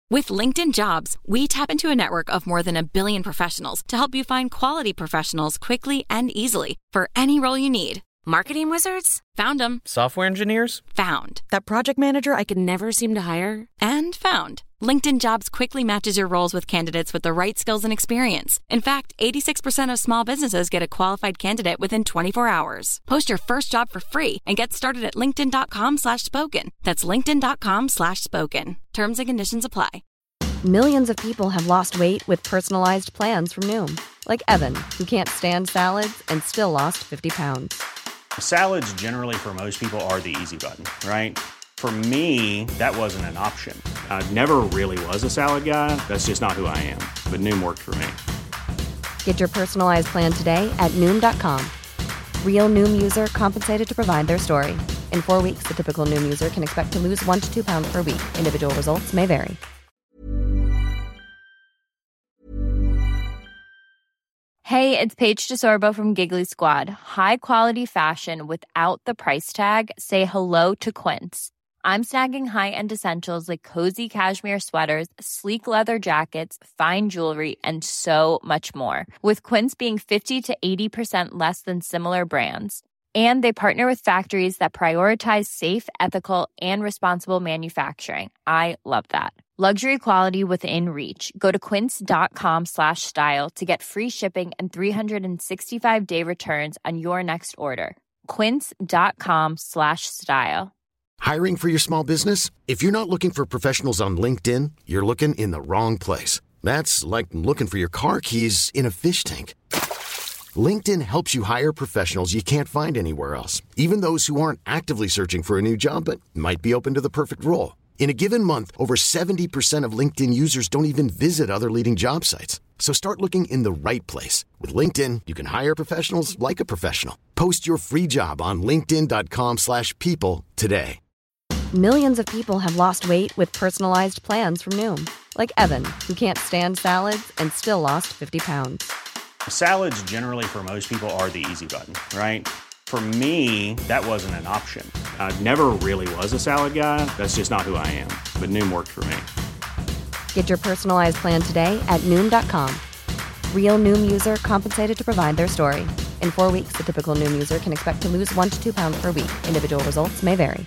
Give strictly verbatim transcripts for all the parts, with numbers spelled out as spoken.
With LinkedIn Jobs, we tap into a network of more than a billion professionals to help you find quality professionals quickly and easily for any role you need. Marketing wizards? Found them. Software engineers? Found. That project manager I could never seem to hire? And found. LinkedIn Jobs quickly matches your roles with candidates with the right skills and experience. In fact, eighty-six percent of small businesses get a qualified candidate within twenty-four hours. Post your first job for free and get started at linkedin.com slash spoken. That's linkedin.com slash spoken. Terms and conditions apply. Millions of people have lost weight with personalized plans from Noom. Like Evan, who can't stand salads and still lost fifty pounds. Salads generally for most people are the easy button, right? For me, that wasn't an option. I never really was a salad guy. That's just not who I am. But Noom worked for me. Get your personalized plan today at Noom dot com. Real Noom user compensated to provide their story. In four weeks, the typical Noom user can expect to lose one to two pounds per week. Individual results may vary. Hey, it's Paige DeSorbo from Giggly Squad. High quality fashion without the price tag. Say hello to Quince. I'm snagging high-end essentials like cozy cashmere sweaters, sleek leather jackets, fine jewelry, and so much more. With Quince being fifty to eighty percent less than similar brands. And they partner with factories that prioritize safe, ethical, and responsible manufacturing. I love that. Luxury quality within reach. Go to quince.com slash style to get free shipping and three sixty-five day returns on your next order. Quince.com slash style. Hiring for your small business? If you're not looking for professionals on LinkedIn, you're looking in the wrong place. That's like looking for your car keys in a fish tank. LinkedIn helps you hire professionals you can't find anywhere else, even those who aren't actively searching for a new job but might be open to the perfect role. In a given month, over seventy percent of LinkedIn users don't even visit other leading job sites. So start looking in the right place. With LinkedIn, you can hire professionals like a professional. Post your free job on linkedin.com slash people today. Millions of people have lost weight with personalized plans from Noom. Like Evan, who can't stand salads and still lost fifty pounds. Salads generally for most people are the easy button, right? For me, that wasn't an option. I never really was a salad guy. That's just not who I am. But Noom worked for me. Get your personalized plan today at Noom dot com. Real Noom user compensated to provide their story. In four weeks, the typical Noom user can expect to lose one to two pounds per week. Individual results may vary.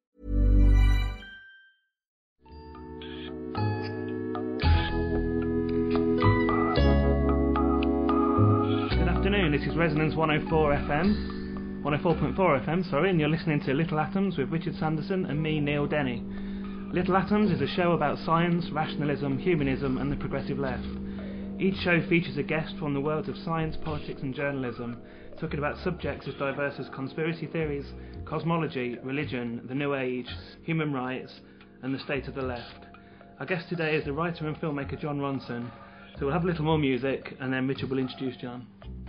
Good afternoon, this is Resonance one oh four F M. one oh four point four F M, sorry, and you're listening to Little Atoms with Richard Sanderson and me, Neil Denny. Little Atoms is a show about science, rationalism, humanism and the progressive left. Each show features a guest from the worlds of science, politics and journalism, talking about subjects as diverse as conspiracy theories, cosmology, religion, the New Age, human rights and the state of the left. Our guest today is the writer and filmmaker Jon Ronson, so we'll have a little more music and then Richard will introduce Jon.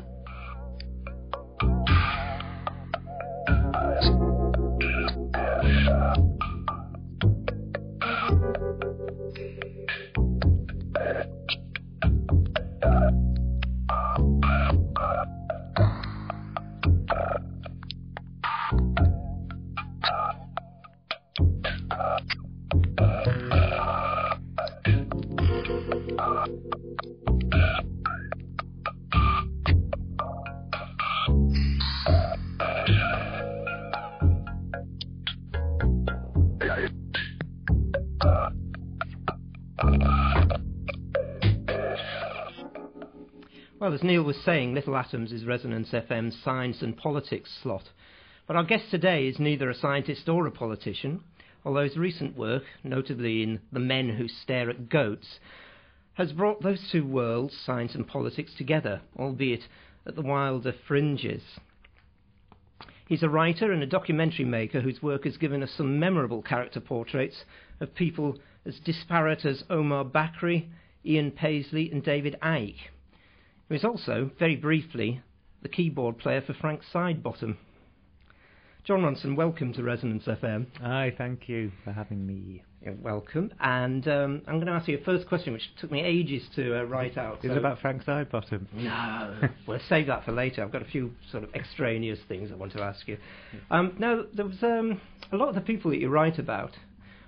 Well, as Neil was saying, Little Atoms is Resonance F M's science and politics slot. But our guest today is neither a scientist or a politician, although his recent work, notably in The Men Who Stare at Goats, has brought those two worlds, science and politics, together, albeit at the wilder fringes. He's a writer and a documentary maker whose work has given us some memorable character portraits of people as disparate as Omar Bakri, Ian Paisley and David Icke. He was also, very briefly, the keyboard player for Frank Sidebottom. Jon Ronson, welcome to Resonance F M. Hi, thank you for having me. You're welcome. And um, I'm going to ask you a first question, which took me ages to uh, write out. Is so it about Frank Sidebottom? No, we'll save that for later. I've got a few sort of extraneous things I want to ask you. Um, now, there was um, a lot of the people that you write about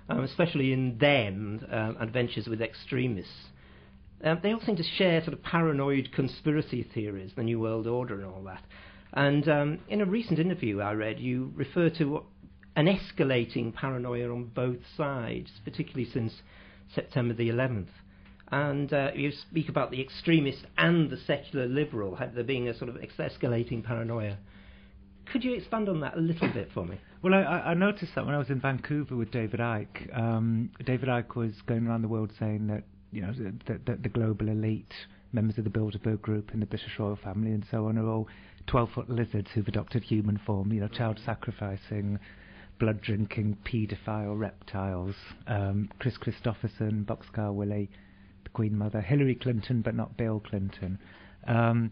um, especially in them, um, Adventures with Extremists. Um, they all seem to share sort of paranoid conspiracy theories, the New World Order and all that. And um, in a recent interview I read, you refer to an escalating paranoia on both sides, particularly since September the eleventh. And uh, you speak about the extremist and the secular liberal, have there being a sort of escalating paranoia. Could you expand on that a little bit for me? Well, I, I noticed that when I was in Vancouver with David Icke. Um, David Icke was going around the world saying that, you know, that the, the global elite, members of the Bilderberg Group and the British royal family and so on, are all twelve-foot lizards who've adopted human form, you know, child-sacrificing, blood-drinking, paedophile reptiles. Um, Chris Christopherson, Boxcar Willie, the Queen Mother, Hillary Clinton, but not Bill Clinton. Um,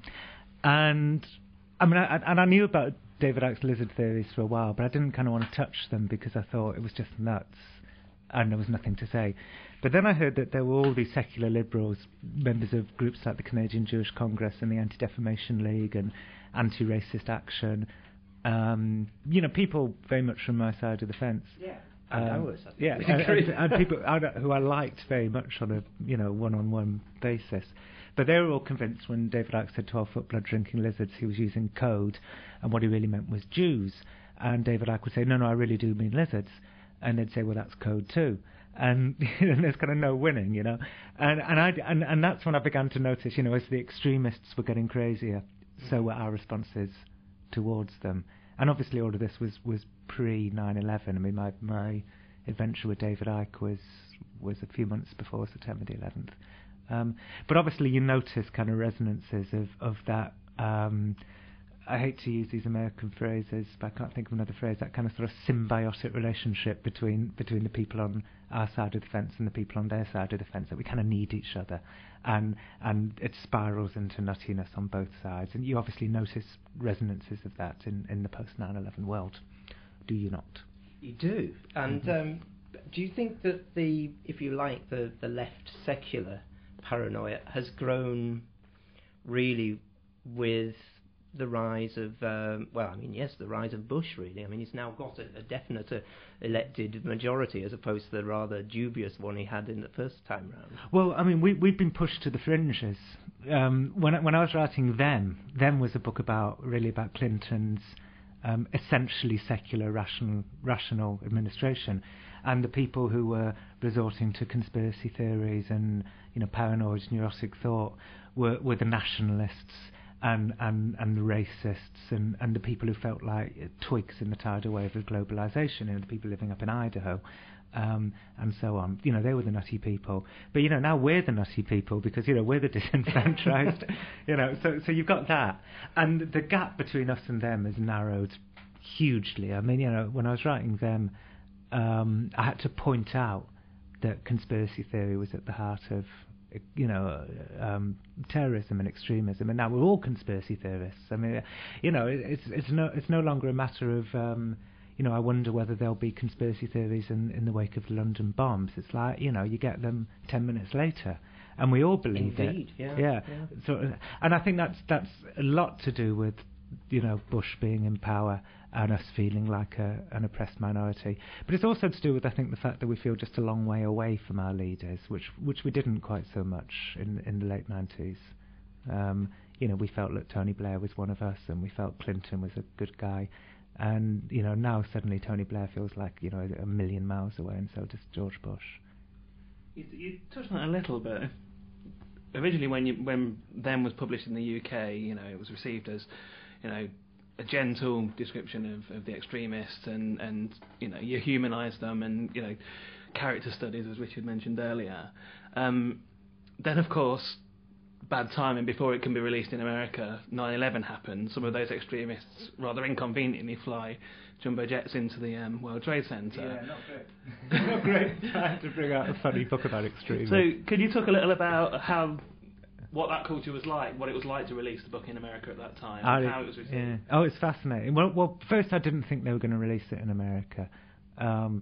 and, I mean, I, and I knew about David Icke's lizard theories for a while, but I didn't kind of want to touch them because I thought it was just nuts and there was nothing to say. But then I heard that there were all these secular liberals, members of groups like the Canadian Jewish Congress and the Anti-Defamation League and Anti-Racist Action, um, you know, people very much from my side of the fence. Yeah. Um, I was. yeah, and, and, and people I, who I liked very much on a, you know, one-on-one basis. But they were all convinced when David Icke said twelve-foot blood-drinking lizards, he was using code, and what he really meant was Jews. And David Icke would say, no, no, I really do mean lizards. And they'd say, well, that's code too. And, and there's kind of no winning, you know. And and, I, and and that's when I began to notice, you know, as the extremists were getting crazier, so were our responses towards them. And obviously all of this was, was pre nine eleven. I mean, my, my adventure with David Icke was, was a few months before September the eleventh. Um, but obviously you notice kind of resonances of, of that, um, I hate to use these American phrases, but I can't think of another phrase, that kind of sort of symbiotic relationship between between the people on our side of the fence and the people on their side of the fence, that we kind of need each other. And and it spirals into nuttiness on both sides. And you obviously notice resonances of that in, in the post nine eleven world, do you not? You do. And mm-hmm. um, do you think that the, if you like, the, the left secular paranoia has grown really with the rise of, um, well, I mean, yes, the rise of Bush, really. I mean, he's now got a, a definite uh, elected majority as opposed to the rather dubious one he had in the first time round. Well, I mean, we, we've been pushed to the fringes. Um, when, I, when I was writing Them, Them was a book about, really about Clinton's um, essentially secular, rational, rational administration, and the people who were resorting to conspiracy theories and, you know, paranoid, neurotic thought were, were the nationalists, and, and, and the racists and, and the people who felt like twigs in the tidal wave of globalisation, you know, the people living up in Idaho, um, and so on. You know, they were the nutty people. But, you know, now we're the nutty people because, you know, we're the disenfranchised. you know, so so you've got that. And the gap between us and them has narrowed hugely. I mean, you know, when I was writing Them, um, I had to point out that conspiracy theory was at the heart of, you know, um, terrorism and extremism, and now we're all conspiracy theorists. I mean, you know, it, it's it's no it's no longer a matter of, um, you know, I wonder whether there'll be conspiracy theories in, in the wake of the London bombs. It's like, you know, you get them ten minutes later, and we all believe Indeed, it. Yeah, yeah. yeah. So, and I think that's that's a lot to do with, you know, Bush being in power and us feeling like a, an oppressed minority. But it's also to do with, I think, the fact that we feel just a long way away from our leaders, which which we didn't quite so much in in the late nineties. Um, you know, we felt that Tony Blair was one of us, and we felt Clinton was a good guy. And, you know, now suddenly Tony Blair feels like, you know, a million miles away, and so does George Bush. You, you touched on it a little bit. Originally, when you, when Them was published in the U K, you know, it was received as, you know, a gentle description of, of the extremists, and, and you know, you humanise them, and, you know, character studies, as Richard mentioned earlier. Um, then, of course, bad timing, before it can be released in America, nine eleven happened. Some of those extremists rather inconveniently fly jumbo jets into the um, World Trade Center. Yeah, not great. not great time to bring out a funny book about extremism. So, could you talk a little about how, what that culture was like, what it was like to release the book in America at that time, and how it was received? Yeah. Oh, it's fascinating. Well, well, first I didn't think they were going to release it in America, um,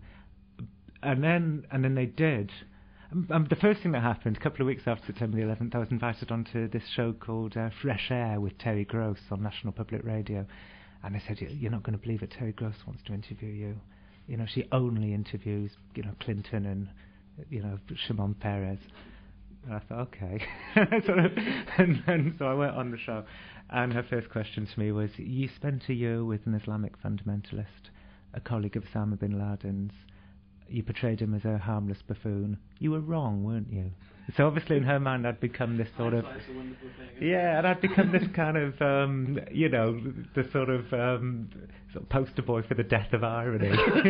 and then and then they did. Um, the first thing that happened, a couple of weeks after September the eleventh, I was invited onto this show called uh, Fresh Air with Terry Gross on National Public Radio, and they said, "You're not going to believe it, Terry Gross wants to interview you." you know, she only interviews, you know, Clinton and, you know, Shimon Peres. And I thought, okay. sort of, and, and so I went on the show, and her first question to me was, you spent a year with an Islamic fundamentalist, a colleague of Osama bin Laden's. You portrayed him as a harmless buffoon. You were wrong, weren't you? So obviously in her mind I'd become this sort of... Yeah, and I'd become this kind of, um, you know, the sort of, um, sort of poster boy for the death of irony.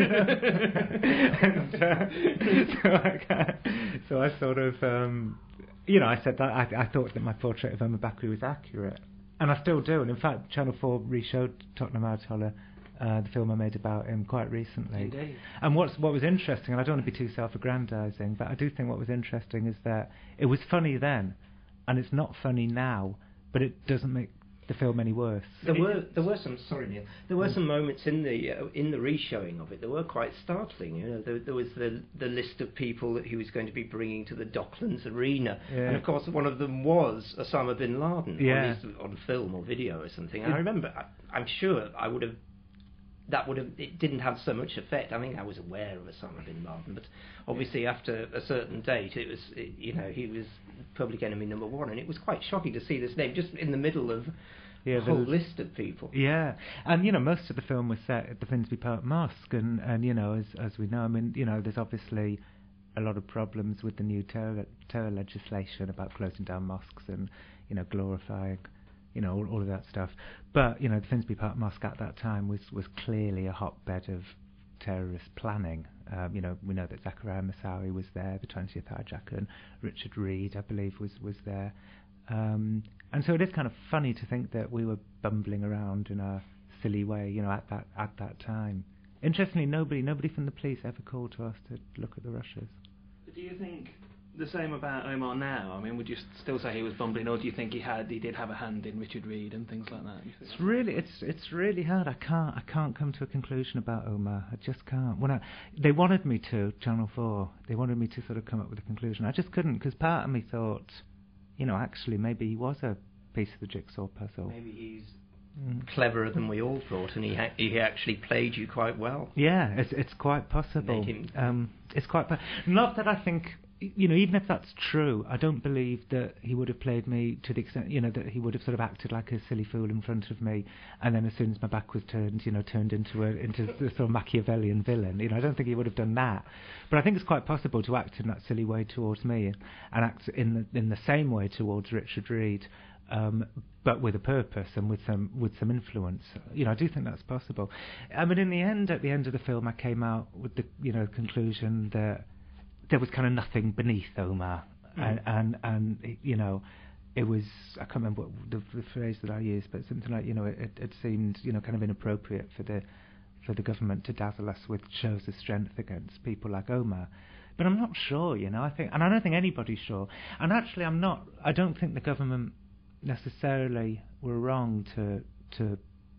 and, uh, so, I, so I sort of, um, you know, I said that I, I thought that my portrait of Omar Bakri was accurate. And I still do. And in fact, Channel four re-showed Tottenham Ayatollah, Uh, the film I made about him quite recently. Indeed. And what's what was interesting, and I don't want to be too self-aggrandising, but I do think what was interesting is that it was funny then, and it's not funny now, but it doesn't make the film any worse. There were there were some sorry Neil there were some moments in the uh, in the re-showing of it that were quite startling. You know, there, there was the the list of people that he was going to be bringing to the Docklands Arena, yeah. and of course one of them was Osama bin Laden, yeah. on, his, on film or video or something. And I remember, I, I'm sure I would have. That would have. It didn't have so much effect. I think I was aware of Osama bin Laden, but obviously after a certain date, it was. It, you know, he was public enemy number one, and it was quite shocking to see this name just in the middle of yeah, a whole was, list of people. Yeah, and you know, most of the film was set at the Finsbury Park Mosque, and and you know, as as we know, I mean, you know, there's obviously a lot of problems with the new terror terror legislation about closing down mosques and you know glorifying. You know, all, all of that stuff. But, you know, the Finsbury Park Mosque at that time was, was clearly a hotbed of terrorist planning. Um, you know, we know that Zakaria Moussaoui was there, the twentieth hijacker, and Richard Reed, I believe, was, was there. Um, and so it is kind of funny to think that we were bumbling around in a silly way, you know, at that at that time. Interestingly, nobody nobody from the police ever called to us to look at the rushes. Do you think the same about Omar now? I mean, would you still say he was bumbling, or do you think he had he did have a hand in Richard Reed and things like that? It's really it's it's really hard. I can't I can't come to a conclusion about Omar. I just can't. When I, they wanted me to, Channel four, they wanted me to sort of come up with a conclusion. I just couldn't, because part of me thought, you know, actually maybe he was a piece of the jigsaw puzzle. Maybe he's mm. cleverer than we all thought, and he ha- he actually played you quite well. Yeah, it's it's quite possible. Made him um, it's quite po- not that I think. You know, even if that's true, I don't believe that he would have played me to the extent, you know, that he would have sort of acted like a silly fool in front of me, and then as soon as my back was turned, you know, turned into a into the sort of Machiavellian villain. You know, I don't think he would have done that. But I think it's quite possible to act in that silly way towards me, and act in the in the same way towards Richard Reed, um, but with a purpose and with some with some influence. You know, I do think that's possible. I mean, in the end, at the end of the film, I came out with the you know conclusion that there was kind of nothing beneath Omar, mm. and, and and you know, it was, I can't remember what the, the phrase that I used, but something like, you know, it, it seemed, you know, kind of inappropriate for the for the government to dazzle us with shows of strength against people like Omar. But I'm not sure, you know. I think, and I don't think anybody's sure. And actually, I'm not. I don't think the government necessarily were wrong to to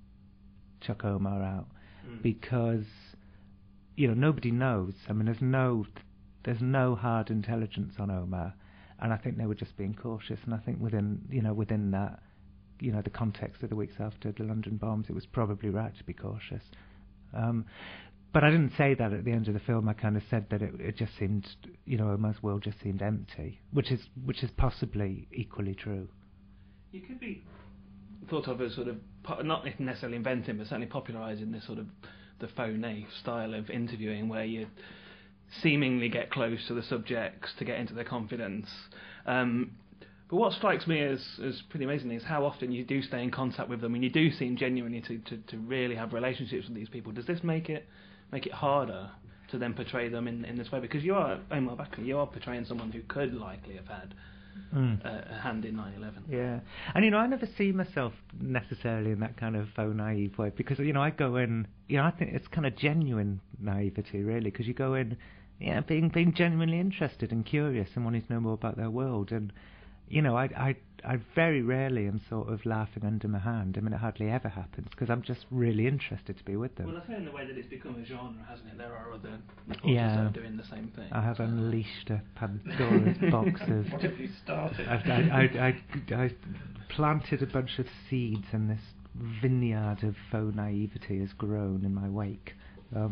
chuck Omar out, mm. because, you know, nobody knows. I mean, there's no. There's no hard intelligence on Omar, and I think they were just being cautious. And I think within, you know, within that, you know, the context of the weeks after the London bombs, it was probably right to be cautious. Um, but I didn't say that at the end of the film. I kind of said that it, it just seemed, you know, Omar's world just seemed empty, which is which is possibly equally true. You could be thought of as sort of po- not necessarily inventing, but certainly popularising this sort of the faux naif style of interviewing, where you seemingly get close to the subjects to get into their confidence. Um, but what strikes me as, as pretty amazing is how often you do stay in contact with them, and you do seem genuinely to, to, to really have relationships with these people. Does this make it make it harder to then portray them in, in this way? Because you are, Omar Bakri, you are portraying someone who could likely have had mm. a, a hand in nine eleven. Yeah, and you know, I never see myself necessarily in that kind of faux naive way, because, you know, I go in, you know, I think it's kind of genuine naivety, really, because you go in, yeah, being being genuinely interested and curious and wanting to know more about their world. And, you know, I I I very rarely am sort of laughing under my hand. I mean, it hardly ever happens, because I'm just really interested to be with them. Well, I think in the way that it's become a genre, hasn't it? There are other reporters yeah. that are doing the same thing. I have unleashed a Pandora's box of... What have you started? I, I, I, I, I planted a bunch of seeds, and this vineyard of faux naivety has grown in my wake. Um,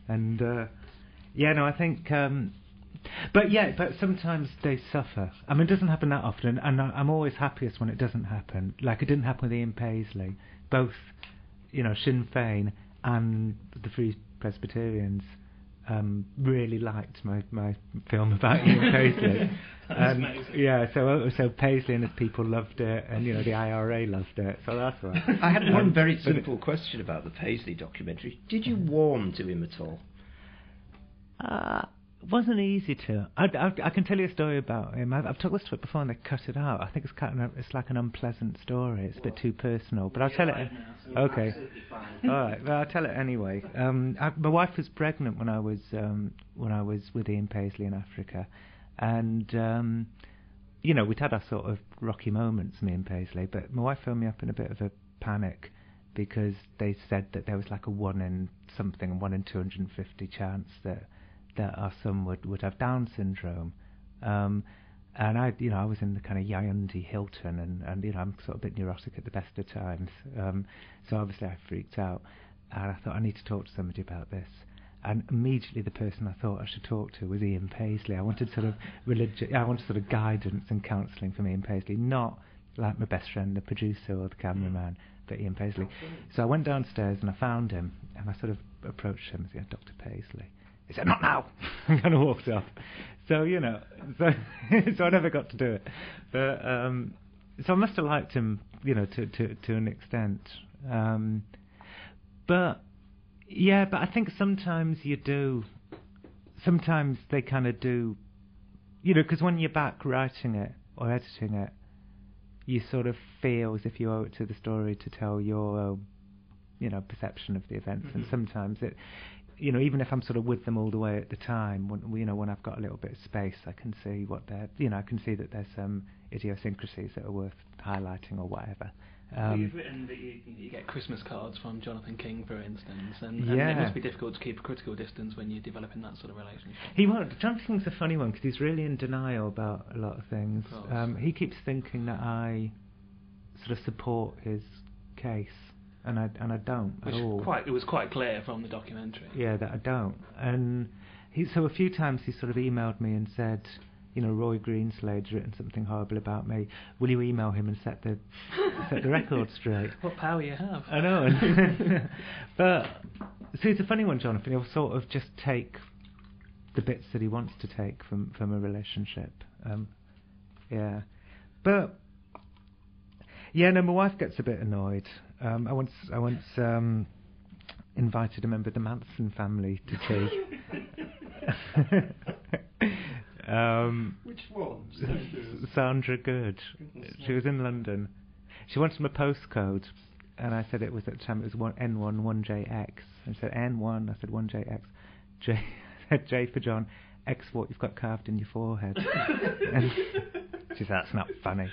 And uh, yeah, no, I think. Um, but yeah, but sometimes they suffer. I mean, it doesn't happen that often, and I, I'm always happiest when it doesn't happen. Like it didn't happen with Ian Paisley. Both, you know, Sinn Féin and the Free Presbyterians um, really liked my, my film about Ian Paisley. Um, yeah, so so Paisley and his people loved it, and you know the I R A loved it, so that's why. I had one um, very simple question about the Paisley documentary. Did you warm to him at all? Uh, it wasn't easy to. I, I, I can tell you a story about him. I've, I've talked this to it before, and they cut it out. I think it's kind of, it's like an unpleasant story. It's a bit too personal, but I'll tell it. Okay. All right. Well, I'll tell it anyway. Um, I, my wife was pregnant when I was um, when I was with Ian Paisley in Africa. And, um, you know, we'd had our sort of rocky moments, me and Paisley, but my wife phoned me up in a bit of a panic because they said that there was like a one in something, one in two hundred fifty chance that that our son would, would have Down syndrome. Um, and I, you know, I was in the kind of Yaoundé Hilton, and, and, you know, I'm sort of a bit neurotic at the best of times. Um, so obviously I freaked out, and I thought I need to talk to somebody about this. And immediately the person I thought I should talk to was Ian Paisley. I wanted sort of religi- I wanted sort of guidance and counselling from Ian Paisley, not like my best friend, the producer or the cameraman, but Ian Paisley. So I went downstairs and I found him, and I sort of approached him and said, Doctor Paisley. He said, not now! And kind of walked off. So, you know, so, so I never got to do it. But, um, so I must have liked him, you know, to, to, to an extent. Um, but... Yeah, but I think sometimes you do. Sometimes they kind of do, you know, because when you're back writing it or editing it, you sort of feel as if you owe it to the story to tell your own, you know, perception of the events. Mm-hmm. And sometimes it, you know, even if I'm sort of with them all the way at the time, when, you know, when I've got a little bit of space, I can see what they're, you know, I can see that there's some idiosyncrasies that are worth highlighting or whatever. Um, You've written that you, you get Christmas cards from Jonathan King, for instance, and, and yeah. it must be difficult to keep a critical distance when you're developing that sort of relationship. He won't. Jonathan King's a funny one because he's really in denial about a lot of things. Of um, he keeps thinking that I sort of support his case, and I and I don't Which at all. Quite, it was quite clear from the documentary. Yeah, that I don't. And he so a few times he sort of emailed me and said, you know, Roy Greenslade's written something horrible about me. Will you email him and set the set the record straight? What power you have. I know. But, so it's a funny one, Jonathan. He'll sort of just take the bits that he wants to take from, from a relationship. Um, yeah. But, yeah, no, my wife gets a bit annoyed. Um, I once, I once um, invited a member of the Manson family to tea. Um, Which one? Sandra Good. She was in London. She wanted my postcode, and I said it was at the time it was one N one one J X. And she said N one. I said one J X. J I said J for John. X what you've got carved in your forehead. And she said that's not funny.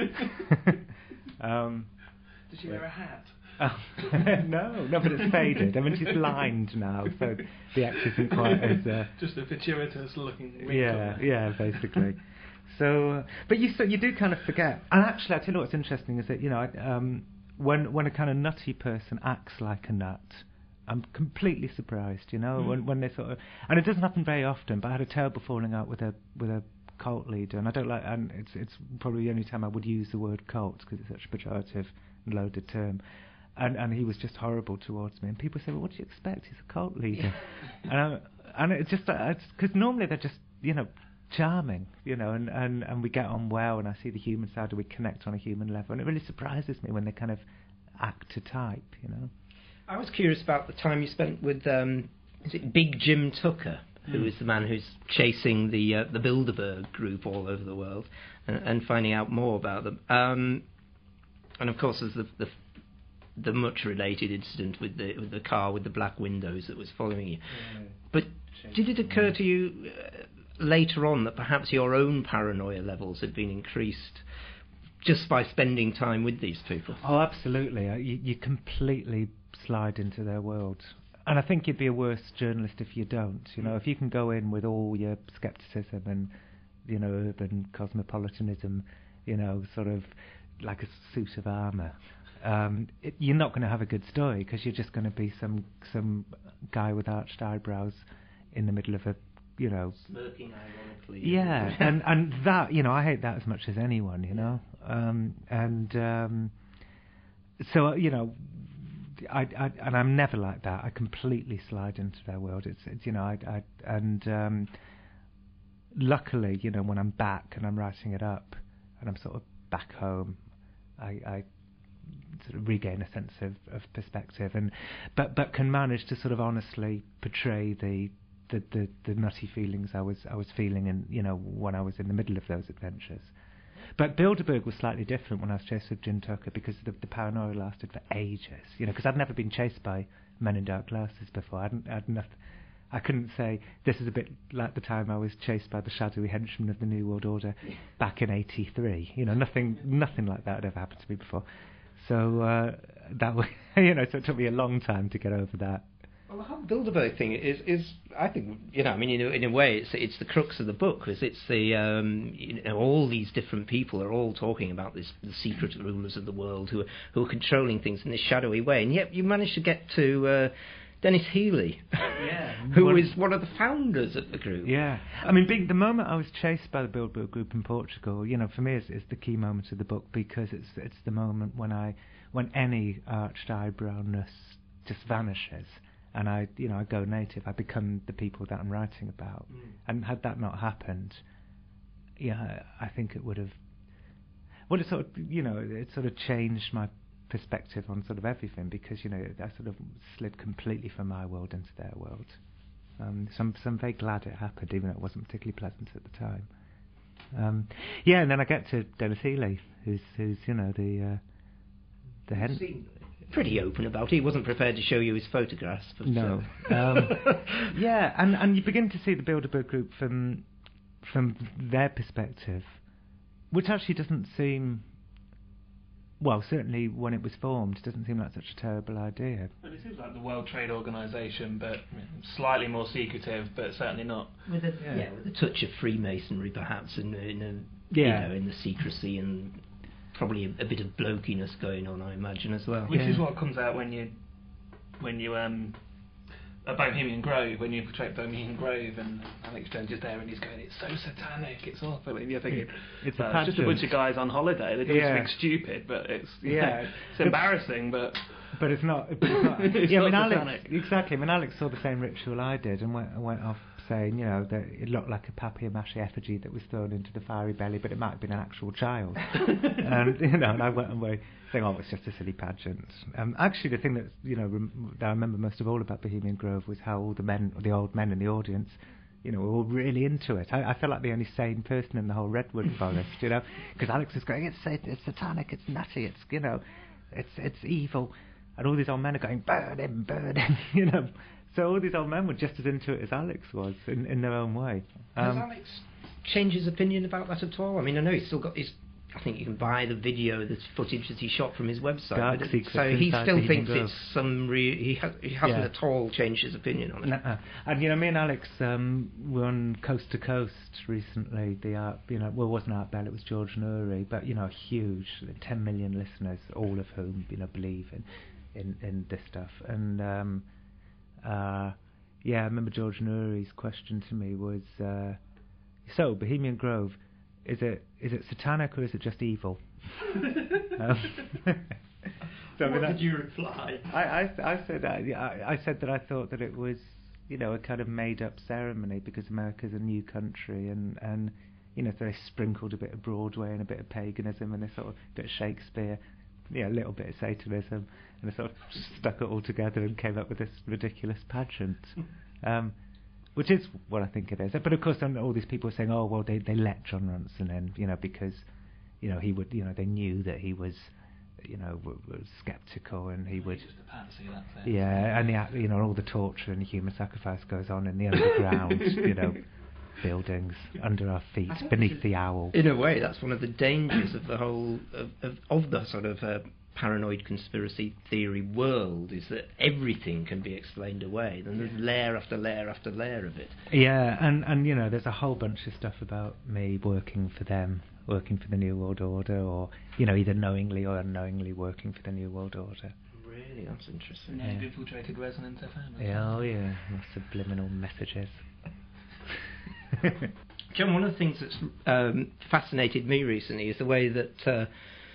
um, Did she wear a hat? Oh, no, no, but it's faded. I mean, she's blind now, so the act isn't quite as... Uh, Just a fortuitous looking wrinkle. Yeah, yeah, basically. So, uh, but you so you do kind of forget. And actually, I tell you what's interesting is that, you know, I, um, when when a kind of nutty person acts like a nut, I'm completely surprised, you know, mm. when when they sort of... And it doesn't happen very often, but I had a terrible falling out with a with a cult leader, and I don't like... And it's, it's probably the only time I would use the word cult, because it's such a pejorative and loaded term. And and he was just horrible towards me. And people say, well, what do you expect? He's a cult leader. and I, and it's just, because normally they're just, you know, charming, you know, and, and, and we get on well, and I see the human side, and we connect on a human level. And it really surprises me when they kind of act to type, you know. I was curious about the time you spent with, um, is it Big Jim Tucker, who mm. is the man who's chasing the uh, the Bilderberg group all over the world, and, and finding out more about them. Um, and of course, there's the... the the much related incident with the with the car with the black windows that was following you. Yeah. But did it occur to you uh, later on that perhaps your own paranoia levels had been increased just by spending time with these people? Oh, absolutely. Uh, you, you completely slide into their world. And I think you'd be a worse journalist if you don't. You know, if you can go in with all your scepticism and, you know, urban cosmopolitanism, you know, sort of like a suit of armour, um, it, you're not going to have a good story because you're just going to be some some guy with arched eyebrows in the middle of a, you know, smirking ironically. Yeah, and and that, you know, I hate that as much as anyone, you know, um, and um, so you know, I, I and I'm never like that. I completely slide into their world. It's, it's you know, I, I and um, luckily, you know, when I'm back and I'm writing it up and I'm sort of back home, I, I sort of regain a sense of, of perspective, and but but can manage to sort of honestly portray the the, the the nutty feelings I was I was feeling, and you know, when I was in the middle of those adventures. But Bilderberg was slightly different when I was chased with Jim Tucker, because the, the paranoia lasted for ages. You know, because I'd never been chased by men in dark glasses before. I hadn't, I'd not, I couldn't say this is a bit like the time I was chased by the shadowy henchmen of the New World Order back in eighty-three. You know, nothing nothing like that had ever happened to me before. So uh, that was, you know, so it took me a long time to get over that. Well, the whole Bilderberg thing is, is I think, you know, I mean, in a, in a way, it's it's the crux of the book, because it's the, um, you know, all these different people are all talking about this, the secret rulers of the world who are, who are controlling things in this shadowy way, and yet you managed to get to uh, Dennis Healy, yeah, who well, is one of the founders of the group. Yeah, I mean, being, the moment I was chased by the Bilderberg group in Portugal, you know, for me, is, is the key moment of the book, because it's it's the moment when I, when any arched eyebrowness just vanishes. And I, you know, I go native. I become the people that I'm writing about. Mm. And had that not happened, yeah, I think it would have. Well, it sort of, you know, it sort of changed my perspective on sort of everything, because, you know, I sort of slid completely from my world into their world. Um, so, I'm, so I'm very glad it happened, even though it wasn't particularly pleasant at the time. Um, yeah, and then I get to Dennis Healy, who's, who's you know, the uh, the head. Pretty open about it. He wasn't prepared to show you his photographs. But no. um, yeah, and, and you begin to see the Bilderberg group from from their perspective, which actually doesn't seem, well, certainly when it was formed, doesn't seem like such a terrible idea. But it seems like the World Trade Organisation, but slightly more secretive, but certainly not. With a, yeah. yeah, with a touch of Freemasonry, perhaps, in, in a, yeah. you know, in the secrecy, and probably a, a bit of blokiness going on, I imagine, as well. Which yeah. is what comes out when you, when you um, a Bohemian Grove, when you portray Bohemian Grove, and Alex Jones is there, and he's going, "It's so satanic, it's awful," and you're thinking, it's, uh, it's just a bunch of guys on holiday. They're doing yeah. something stupid, but it's yeah, know, it's embarrassing, but but it's not. But it's not. it's yeah, not I mean, satanic. Alex, exactly. I mean, Alex saw the same ritual I did, and went went off saying, you know, that it looked like a papier-mâché effigy that was thrown into the fiery belly, but it might have been an actual child. And you know, and I went away saying, "Oh, it's just a silly pageant." Um, actually, the thing that you know rem- that I remember most of all about Bohemian Grove was how all the men, the old men in the audience, you know, were all really into it. I, I felt like the only sane person in the whole redwood forest, you know, because Alex was going, "It's it's satanic, it's nutty, it's you know, it's it's evil," and all these old men are going, "Burn him, burn him," you know. So all these old men were just as into it as Alex was, in, in their own way. Um, Has Alex changed his opinion about that at all? I mean, I know he's still got his. I think you can buy the video, the footage that he shot from his website. Dark but Secrets so he still thinks Grove. it's some. Re- he, ha- he hasn't Yeah. at all changed his opinion on it. Nuh-uh. And you know, me and Alex um, were on Coast to Coast recently. The art, you know, well, it wasn't Art Bell, it was George Noory, but you know, huge, ten million listeners, all of whom you know believe in in, in this stuff. And um, uh, yeah, I remember George Noory's question to me was, uh, "So, Bohemian Grove, is it is it satanic or is it just evil?" um, so, what I mean, did you reply? I, I, I said I, I, I said that I thought that it was, you know, a kind of made-up ceremony because America's a new country, and, and you know, so they sprinkled a bit of Broadway and a bit of paganism and a sort of bit of Shakespeare, you know, a little bit of Satanism, and they sort of stuck it all together and came up with this ridiculous pageant. Um, which is what I think it is. But of course, all these people are saying, "Oh, well, they they let John Ronson in, you know, because, you know, he would, you know, they knew that he was, you know, w- was sceptical, and he would, just a patsy, that's it. yeah, and the, you know, all the torture and human sacrifice goes on in the underground, you know, buildings under our feet, beneath the owl." In a way, that's one of the dangers of the whole of of, of the sort of uh, paranoid conspiracy theory world, is that everything can be explained away. Then there's layer after layer after layer of it. Yeah, and, and you know, there's a whole bunch of stuff about me working for them working for the New World Order, or, you know, either knowingly or unknowingly working for the New World Order. Really, that's interesting. And Yeah. you've infiltrated Resonance F M. Yeah, oh yeah, subliminal messages. John, one of the things that's um, fascinated me recently is the way that uh,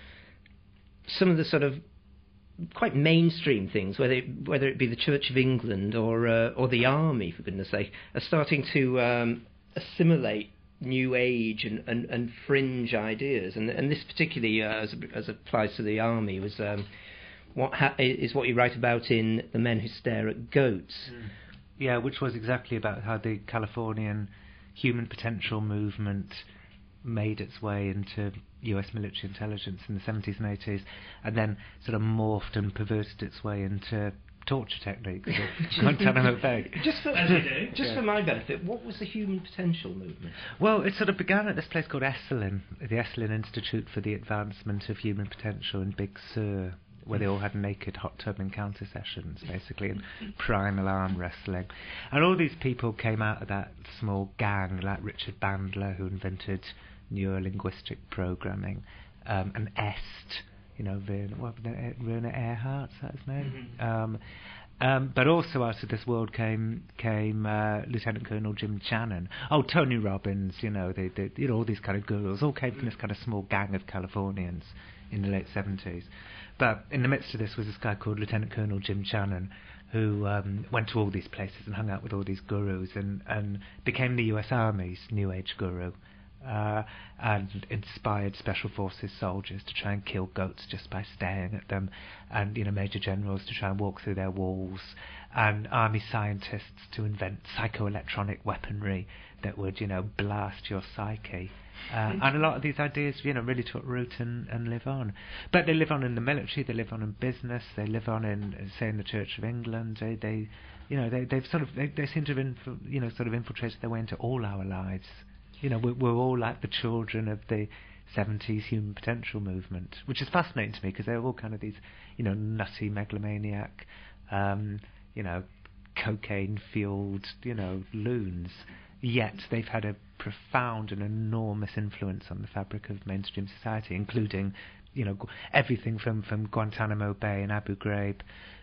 some of the sort of quite mainstream things, whether it, whether it be the Church of England or uh, or the Army, for goodness sake, are starting to um, assimilate New Age and, and, and fringe ideas. And and this particularly, uh, as as applies to the Army, was um, what ha- is what you write about in The Men Who Stare at Goats. Mm. Yeah, which was exactly about how the Californian human potential movement made its way into U S military intelligence in the seventies and eighties, and then sort of morphed and perverted its way into torture techniques at Guantanamo Bay. Just for, As you do. just Yeah. for my benefit, what was the human potential movement? Well, it sort of began at this place called Esalen, the Esalen Institute for the Advancement of Human Potential in Big Sur, where they all had naked hot tub encounter sessions, basically, and primal arm wrestling. And all these people came out of that small gang, like Richard Bandler, who invented neurolinguistic programming, um, and EST, you know, Werner, what, Werner Erhard's that his name? Mm-hmm. Um, um, but also out of this world came came uh, Lieutenant Colonel Jim Channon. Oh, Tony Robbins, you know, they, they, you know, all these kind of gurus all came from this kind of small gang of Californians in the late seventies. But in the midst of this was this guy called Lieutenant Colonel Jim Channon, who um, went to all these places and hung out with all these gurus and, and became the U S Army's New Age guru, uh, and inspired Special Forces soldiers to try and kill goats just by staring at them, and, you know, major generals to try and walk through their walls, and army scientists to invent psychoelectronic weaponry that would, you know, blast your psyche. Uh, and a lot of these ideas, you know, really took root and, and live on. But they live on in the military, they live on in business, they live on in, say, in the Church of England. They, they you know, they, they've sort of, they, they seem to have, infil- you know, sort of infiltrated their way into all our lives. You know, we're, we're all like the children of the seventies human potential movement, which is fascinating to me because they're all kind of these, you know, nutty megalomaniac, um, you know, cocaine-fueled, you know, loons. Yet they've had a profound and enormous influence on the fabric of mainstream society, including, you know, everything from, from Guantanamo Bay and Abu Ghraib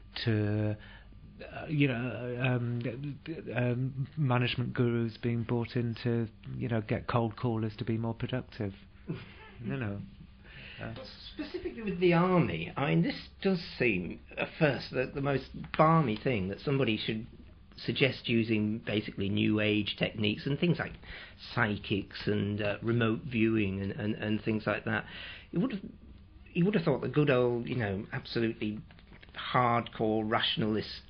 to, uh, you know, um, um, management gurus being brought in to, you know, get cold callers to be more productive. You know. Uh, Specifically with the Army, I mean, this does seem, at first, the, the most balmy thing that somebody should suggest using basically New Age techniques and things like psychics and uh, remote viewing and, and, and things like that. You would have, you would have thought the good old, you know, absolutely hardcore rationalist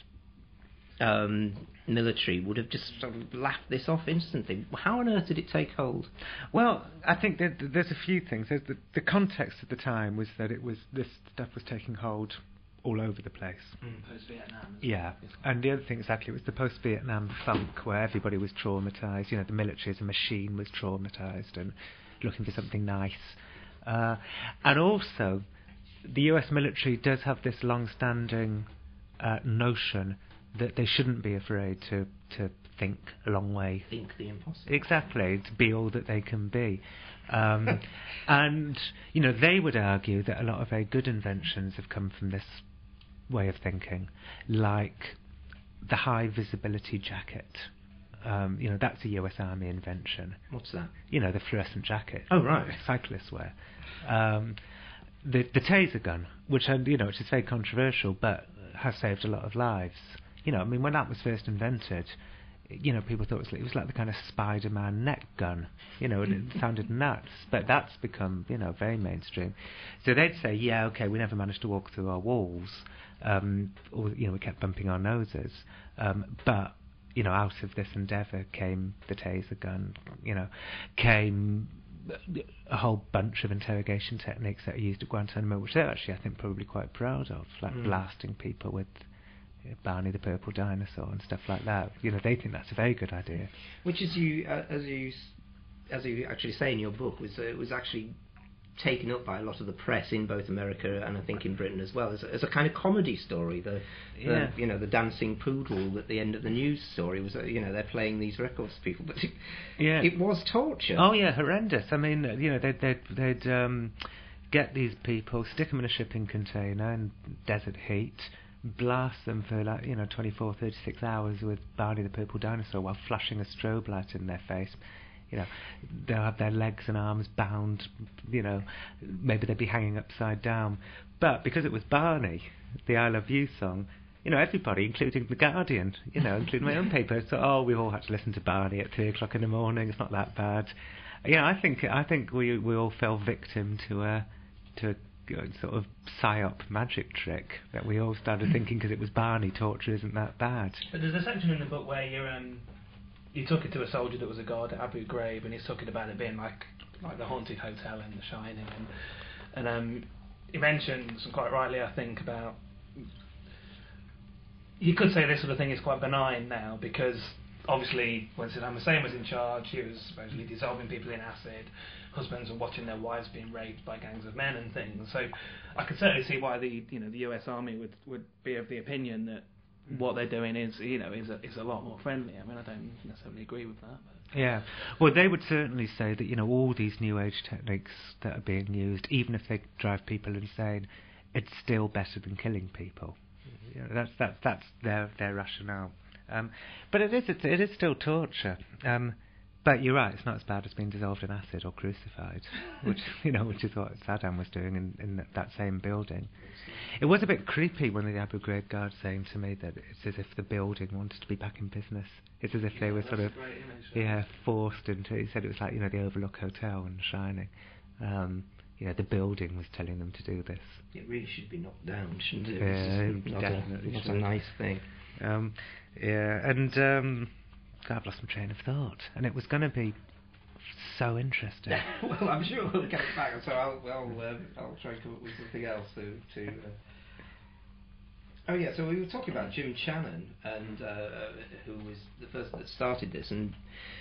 um, military would have just sort of laughed this off instantly. How on earth did it take hold? Well, I think that there's a few things. There's the, the context at the time was that it was this stuff was taking hold all over the place. Mm, post-Vietnam. Yeah, and the other thing exactly was the post-Vietnam funk, where everybody was traumatised. You know, the military as a machine was traumatised and looking for something nice. Uh, and also, the U S military does have this long-standing uh, notion that they shouldn't be afraid to to think a long way. Think the impossible. Exactly, to be all that they can be. Um, and, you know, they would argue that a lot of very good inventions have come from this way of thinking, like the high visibility jacket. Um, you know, that's a U S Army invention. What's that? You know, the fluorescent jacket. Oh, right. Cyclists wear. Um, the the taser gun, which, you know, which is very controversial, but has saved a lot of lives. You know, I mean, when that was first invented, you know, people thought it was, like, it was like the kind of Spider-Man neck gun. You know, and it sounded nuts, but that's become, you know, very mainstream. So they'd say, yeah, okay, we never managed to walk through our walls, um, or, you know, we kept bumping our noses, um, but, you know, out of this endeavour came the taser gun, you know, came a whole bunch of interrogation techniques that are used at Guantanamo, which they're actually, I think, probably quite proud of, like mm. blasting people with Barney the Purple Dinosaur and stuff like that. You know, they think that's a very good idea. Which, as you uh, as you as you actually say in your book, was uh, was actually taken up by a lot of the press in both America and I think in Britain as well as, as a kind of comedy story. The, the yeah. you know the dancing poodle at the end of the news story was uh, you know they're playing these records to people, but it, yeah. it was torture. Oh yeah, horrendous. I mean, you know, they'd they'd, they'd um, get these people, stick them in a shipping container in desert heat, blast them for like you know twenty-four, thirty-six hours with Barney the Purple Dinosaur while flashing a strobe light in their face. You know, they'll have their legs and arms bound, you know, maybe they'd be hanging upside down. But because it was Barney, the I Love You song, you know, everybody, including The Guardian, you know, including my own paper, so, oh, we've all had to listen to Barney at three o'clock in the morning, it's not that bad. Yeah, I think I think we we all fell victim to a, to a sort of psyop magic trick that we all started thinking because it was Barney, torture isn't that bad. But there's a section in the book where you're... Um You took it to a soldier that was a guard at Abu Ghraib, and he's talking about it being like like the haunted hotel in The Shining, and and um, he mentions, and quite rightly I think, about you could say this sort of thing is quite benign now because obviously when Saddam Hussein was in charge, he was supposedly dissolving people in acid. Husbands were watching their wives being raped by gangs of men and things. So I could certainly see why the you know the U S Army would would be of the opinion that what they're doing is, you know, is a, is a lot more friendly. I mean, I don't necessarily agree with that. But. Yeah, well, they would certainly say that, you know, all these new age techniques that are being used, even if they drive people insane, it's still better than killing people. You know, that's that's that's their their rationale. Um, but it is it's, it is still torture. Um, But you're right, it's not as bad as being dissolved in acid or crucified, which you know, which is what Saddam was doing in, in that same building. It was a bit creepy when the Abu Ghraib guard saying to me that it's as if the building wanted to be back in business. It's as if they were sort of yeah forced into it. He said it was like, you know, the Overlook Hotel in Shining. Um, you know, the building was telling them to do this. It really should be knocked down, shouldn't it? Yeah, it's not definitely. A, not a nice thing. Um, yeah, and. Um, I've lost my train of thought, and it was going to be so interesting. Well, I'm sure we'll get back, so I'll I'll, uh, I'll try and come up with something else to. to uh... Oh yeah, so we were talking about Jim Channon, and uh, who was the person that started this. And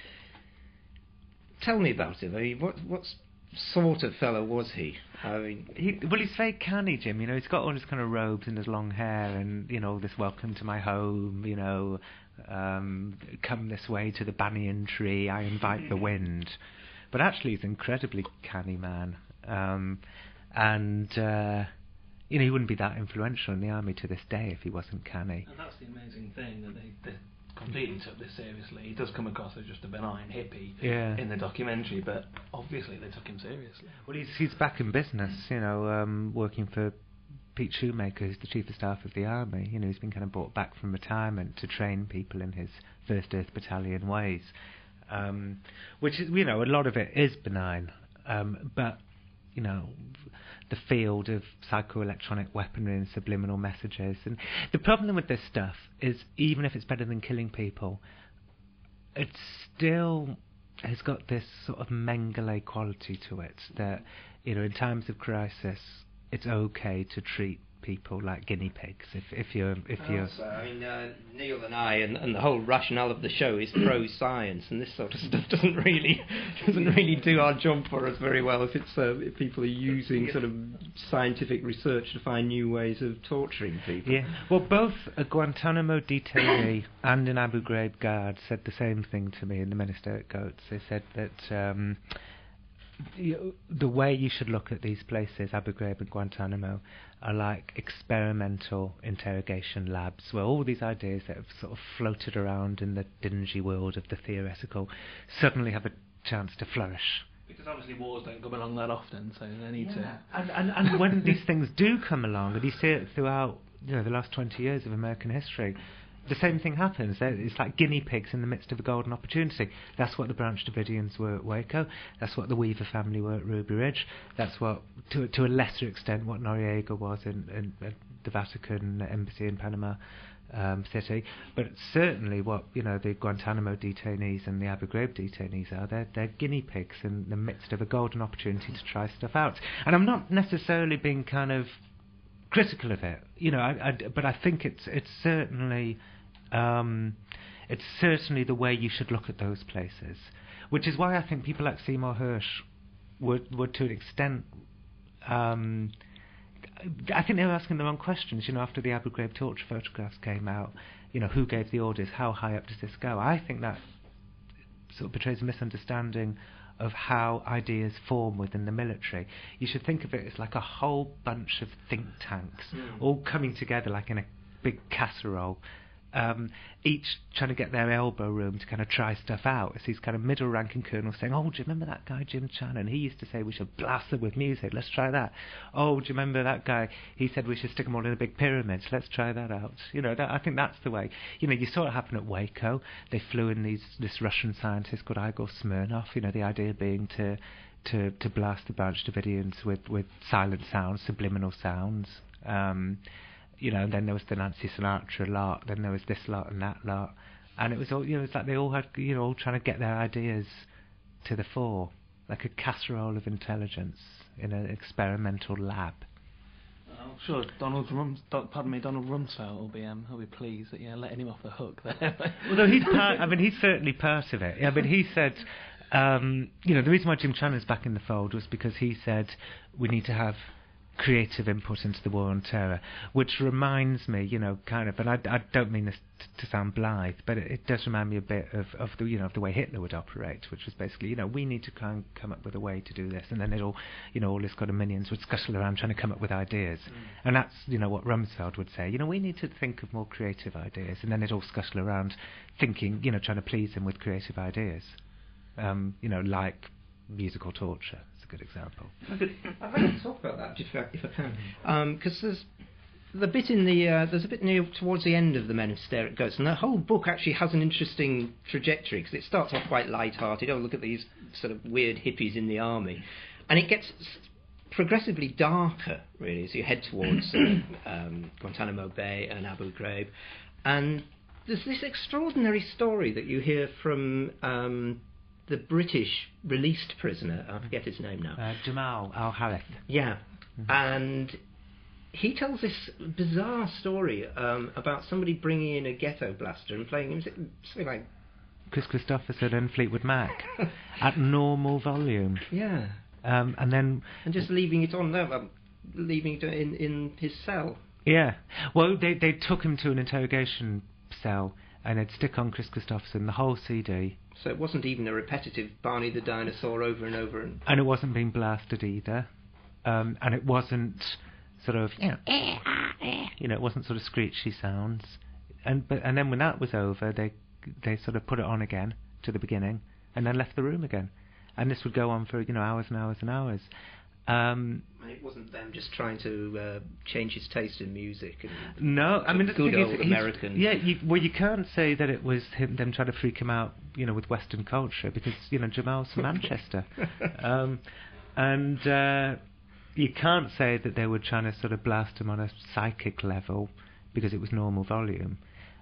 tell me about him. I mean, what what sort of fellow was he? I mean, he, well, he's very canny, Jim. You know, he's got all his kind of robes and his long hair, and you know, this "Welcome to my home," you know. Um, come this way to the banyan tree, I invite the wind. But actually he's an incredibly canny man, um, and uh, you know, he wouldn't be that influential in the army to this day if he wasn't canny. And that's the amazing thing, that they, they completely took this seriously. He does come across as just a benign hippie yeah. in the documentary, but obviously they took him seriously. Well, he's he's back in business, you know, um, working for Pete Shoemaker, who's the Chief of Staff of the Army. You know, he's been kind of brought back from retirement to train people in his First Earth Battalion ways, um, which is, you know, a lot of it is benign, um, but, you know, the field of psychoelectronic weaponry and subliminal messages. And the problem with this stuff is, even if it's better than killing people, it still has got this sort of Mengele quality to it, that, you know, in times of crisis, it's okay to treat people like guinea pigs if if you're if oh, you're. So, I mean, uh, Neil and I and, and the whole rationale of the show is pro science, and this sort of stuff doesn't really doesn't really do our job for us very well if it's uh, if people are using sort of scientific research to find new ways of torturing people. Yeah. Well, both a Guantanamo detainee and an Abu Ghraib guard said the same thing to me in the Ministeric Goats. They said that. Um, You, the way you should look at these places, Abu Ghraib and Guantanamo, are like experimental interrogation labs where all these ideas that have sort of floated around in the dingy world of the theoretical suddenly have a chance to flourish. Because obviously wars don't come along that often, so they need yeah. to... And, and, and when these things do come along, and you see it throughout, you know, the last twenty years of American history, the same thing happens. It's like guinea pigs in the midst of a golden opportunity. That's what the Branch Davidians were at Waco. That's what the Weaver family were at Ruby Ridge. That's what, to to a lesser extent, what Noriega was in, in, in the Vatican embassy in Panama um, City. But certainly what, you know, the Guantanamo detainees and the Abu Ghraib detainees are. They're, they're guinea pigs in the midst of a golden opportunity to try stuff out. And I'm not necessarily being kind of critical of it, you know, I, I, but I think it's it's certainly... Um, it's certainly the way you should look at those places, which is why I think people like Seymour Hersh were, were to an extent, um, I think they were asking the wrong questions. You know, after the Abu Ghraib torture photographs came out, you know, who gave the orders? How high up does this go? I think that sort of betrays a misunderstanding of how ideas form within the military. You should think of it as like a whole bunch of think tanks mm. all coming together like in a big casserole, um, each trying to get their elbow room to kind of try stuff out. It's these kind of middle-ranking colonels saying, oh, do you remember that guy Jim Channon? He used to say we should blast them with music. Let's try that. Oh, do you remember that guy? He said we should stick them all in a big pyramid. So let's try that out. You know, that, I think that's the way. You know, you saw it happen at Waco. They flew in these this Russian scientist called Igor Smirnov. You know, the idea being to to to blast the Branch Davidians with with silent sounds, subliminal sounds. Um, You know, and then there was the Nancy Sinatra lot, then there was this lot and that lot, and it was all, you know, it's like they all had, you know, all trying to get their ideas to the fore, like a casserole of intelligence in an experimental lab. Oh, sure, Donald Rums, pardon me, Donald Rumsfeld will be, um, he'll be pleased that, yeah, letting him off the hook there. Although he's part, I mean, he's certainly part of it. I mean, he said, um, you know, the reason why Jim Channon's back in the fold was because he said we need to have creative input into the war on terror, which reminds me, you know, kind of, and I, I don't mean this t- to sound blithe, but it, it does remind me a bit of, of the, you know, of the way Hitler would operate, which was basically, you know, we need to try and come up with a way to do this, and then it'll, you know, all his kind of minions would scuttle around trying to come up with ideas, mm. and that's, you know, what Rumsfeld would say, you know, we need to think of more creative ideas, and then it'll scuttle around thinking, you know, trying to please him with creative ideas, um, you know, like musical torture. Good example. I'd like to talk about that if I, if I can, because um, there's the bit in the uh, there's a bit near towards the end of The Men Who Stare at Ghosts, and the whole book actually has an interesting trajectory because it starts off quite light-hearted. Oh, look at these sort of weird hippies in the army, and it gets progressively darker really as you head towards uh, um, Guantanamo Bay and Abu Ghraib, and there's this extraordinary story that you hear from. Um, the British released prisoner, I forget his name now. Uh, Jamal Al-Harith. Yeah, mm-hmm. And he tells this bizarre story um, about somebody bringing in a ghetto blaster and playing him something like... Chris Christopherson and Fleetwood Mac at normal volume. Yeah. Um, and then... And just leaving it on there, um, leaving it in, in his cell. Yeah. Well, they, they took him to an interrogation cell and they'd stick on Chris Christopherson the whole C D. So it wasn't even a repetitive Barney the Dinosaur over and over. And, and it wasn't being blasted either. Um, and it wasn't sort of, you know, eh, ah, eh. you know, it wasn't sort of screechy sounds. And but and then when that was over, they they sort of put it on again to the beginning and then left the room again. And this would go on for, you know, hours and hours and hours. Um, it wasn't them just trying to uh, change his taste in music. And no, I mean, the good thing old is, American. Yeah, you, well, you can't say that it was him, them trying to freak him out, you know, with Western culture because you know Jamal's from Manchester, um, and uh, you can't say that they were trying to sort of blast him on a psychic level because it was normal volume.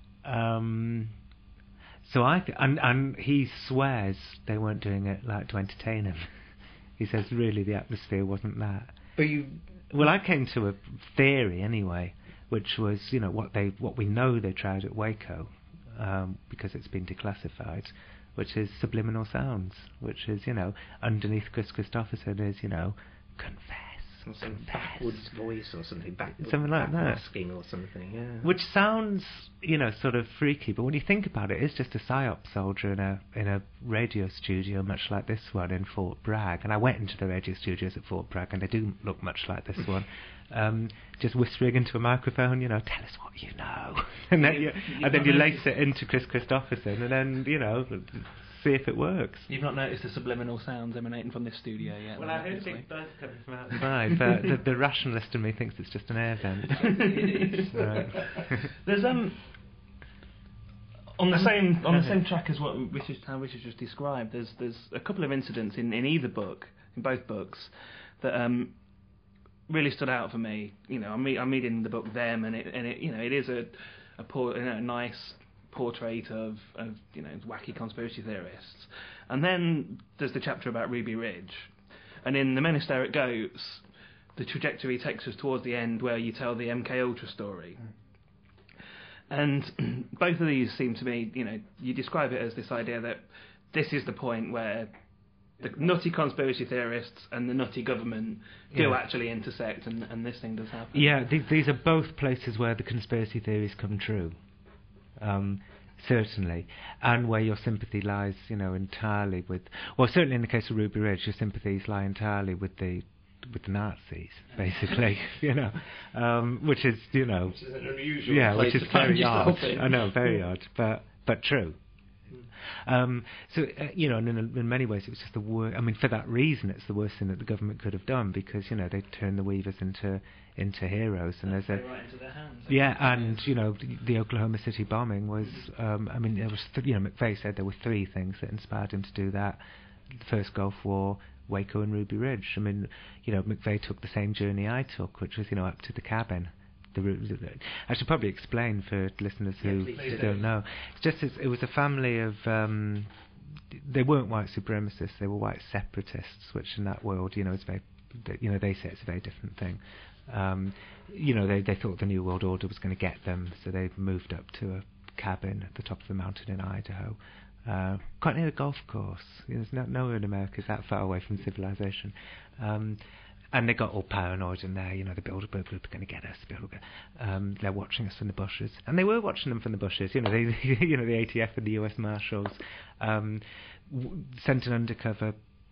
Um, so I th- and and he swears they weren't doing it like to entertain him. He says, really, the atmosphere wasn't that. But you... Well, I came to a theory, anyway, which was, you know, what they what we know they tried at Waco, um, because it's been declassified, which is subliminal sounds, which is, you know, underneath Chris Christopherson is, you know, confess. Or some backwards voice or something, back, something like that, masking or something, yeah. Which sounds, you know, sort of freaky, but when you think about it, it's just a psyop soldier in a in a radio studio, much like this one in Fort Bragg. And I went into the radio studios at Fort Bragg, and they do look much like this one. Um, just whispering into a microphone, you know, tell us what you know, and then you, and then you lace it into Chris Christopherson, and then you know. See if it works. You've not noticed the subliminal sounds emanating from this studio yet? Well, I don't think that's coming from outside, but the, the rationalist in me thinks it's just an air vent. Right. There's um on the same on the same track as what Richard, how Richard just described. There's there's a couple of incidents in, in either book, in both books, that um really stood out for me. You know, I'm re- I'm reading the book Them, and it and it you know it is a a, poor, you know, a nice portrait of, of you know wacky conspiracy theorists, and then there's the chapter about Ruby Ridge, and in The Men Who Stare at Goats, the trajectory takes us towards the end where you tell the M K Ultra story, and both of these seem to me, you know, you describe it as this idea that this is the point where the nutty conspiracy theorists and the nutty government do Yeah. actually intersect, and, and this thing does happen. Yeah, these, these are both places where the conspiracy theories come true, um, certainly, and where your sympathy lies, you know, entirely with. Well, certainly in the case of Ruby Ridge, your sympathies lie entirely with the with the Nazis, basically, you know, um, which is, you know, Which is an unusual yeah, place which is to find very odd. yourself in. I know, very odd, but but true. Um, so, uh, you know, and in, in many ways it was just the worst. I mean, for that reason, it's the worst thing that the government could have done, because, you know, they turned the Weavers into into heroes, and there's a right into their hands. yeah, and you know, the, the Oklahoma City bombing was. Um, I mean, there was th- you know, McVeigh said there were three things that inspired him to do that: the first Gulf War, Waco, and Ruby Ridge. I mean, you know, McVeigh took the same journey I took, which was, you know, up to the cabin. The, the, I should probably explain for listeners who please don't know. It's just it's, it was a family of. Um, they weren't white supremacists; they were white separatists, which in that world, you know, is very. You know, they say it's a very different thing. Um, you know, they they thought the New World Order was going to get them, so they moved up to a cabin at the top of the mountain in Idaho, uh, quite near a golf course. You know, there's no, nowhere in America is that far away from civilization. Um, And they got all paranoid in there, you know, the Bilderberg group are going to get us. The Bilderberg, um, they're watching us from the bushes, and they were watching them from the bushes. You know, they, you know, the A T F and the U S Marshals um, w- sent an undercover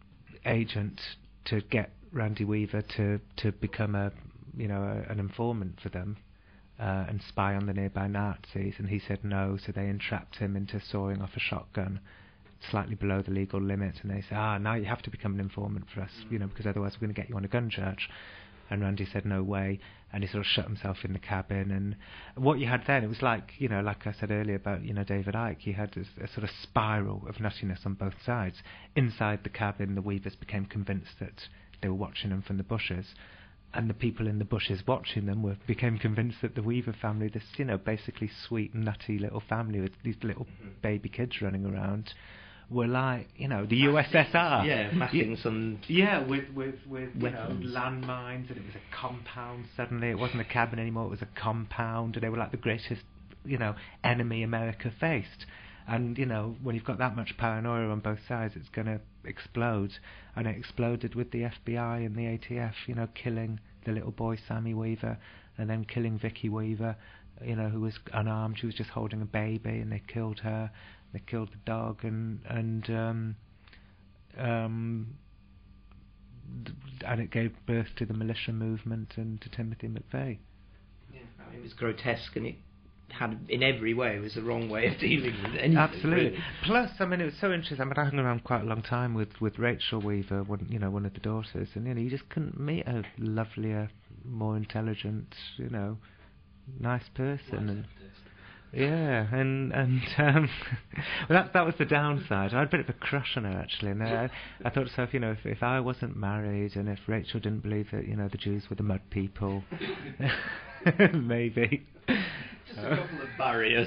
agent to get Randy Weaver to, to become a, you know, a, an informant for them uh, and spy on the nearby Nazis. And he said no, so they entrapped him into sawing off a shotgun slightly below the legal limit, and they say, ah, now you have to become an informant for us, you know, because otherwise we're going to get you on a gun charge. And Randy said no way, and he sort of shut himself in the cabin. And what you had then, it was like, you know, like I said earlier about, you know, David Icke, you had this, a sort of spiral of nuttiness on both sides. Inside the cabin, the Weavers became convinced that they were watching them from the bushes, and the people in the bushes watching them were became convinced that the Weaver family, this, you know, basically sweet, nutty little family with these little baby kids running around, were like, you know, the U S S R. Yeah, massing some. Yeah, with with with you know, weapons. landmines, and it was a compound. Suddenly, it wasn't a cabin anymore; it was a compound, and they were like the greatest, you know, enemy America faced. And you know, when you've got that much paranoia on both sides, it's going to explode. And it exploded with the F B I and the A T F, you know, killing the little boy Sammy Weaver, and then killing Vicky Weaver, you know, who was unarmed. She was just holding a baby, and they killed her. They killed the dog, and and um, um, d- and it gave birth to the militia movement and to Timothy McVeigh. Yeah, I mean, it was grotesque, and it had, in every way, it was the wrong way of dealing with anything. Absolutely. Really. Plus, I mean, it was so interesting. I mean, I hung around quite a long time with, with Rachel Weaver, one, you know, one of the daughters, and you know, you just couldn't meet a lovelier, more intelligent, you know, nice person. And yeah, and and um, well, that that was the downside. I had a bit of a crush on her actually, and I, I thought to myself, you know, if if I wasn't married and if Rachel didn't believe that, you know, the Jews were the mud people, maybe. Just a couple of barriers.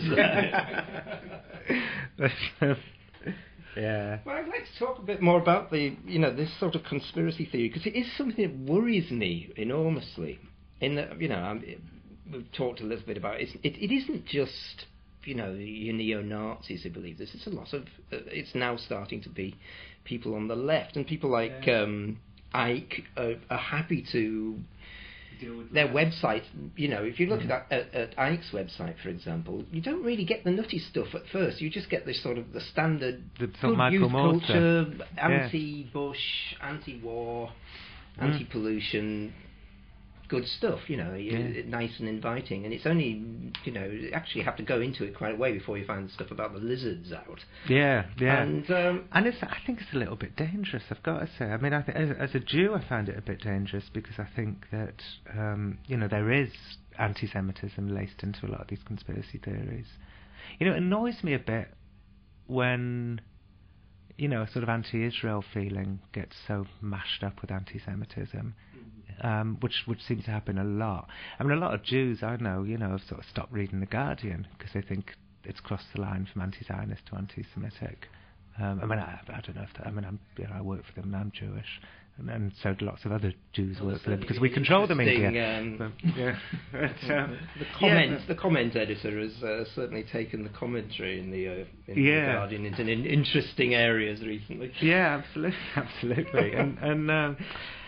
But, um, yeah. Well, I'd like to talk a bit more about the, you know, this sort of conspiracy theory, because it is something that worries me enormously. In that, you know, I'm, we've talked a little bit about it. It, it isn't just, you know, your neo-Nazis who believe this. It's a lot of. Uh, it's now starting to be people on the left, and people like Yeah. um, Icke are, are happy to. Their website, you know, if you look Mm. at, that, at at Icke's website, for example, you don't really get the nutty stuff at first. You just get this sort of the standard The sort of good Michael youth Moore culture, stuff. anti-Bush, anti-war, Mm. anti-pollution, good stuff, you know, you, Yeah. nice and inviting. And it's only, you know, you actually have to go into it quite a way before you find stuff about the lizards out. Yeah, yeah. And um, And it's, I think it's a little bit dangerous, I've got to say. I mean, I th- as, as a Jew, I found it a bit dangerous because I think that, um, you know, there is anti-Semitism laced into a lot of these conspiracy theories. You know, it annoys me a bit when, you know, a sort of anti-Israel feeling gets so mashed up with anti-Semitism, um, which which seems to happen a lot. I mean, a lot of Jews I know, you know, have sort of stopped reading The Guardian because they think it's crossed the line from anti-Zionist to anti-Semitic. Um, I mean, I, I don't know if that, I mean, I'm, you know, I work for them and I'm Jewish, and, and so do lots of other Jews well, work for them because we control the media. Um, but, yeah. but, um, the comment, yeah, the comment editor has uh, certainly taken the commentary in the, uh, in yeah. the Guardian into in interesting areas recently. Yeah, absolutely, absolutely, and and um,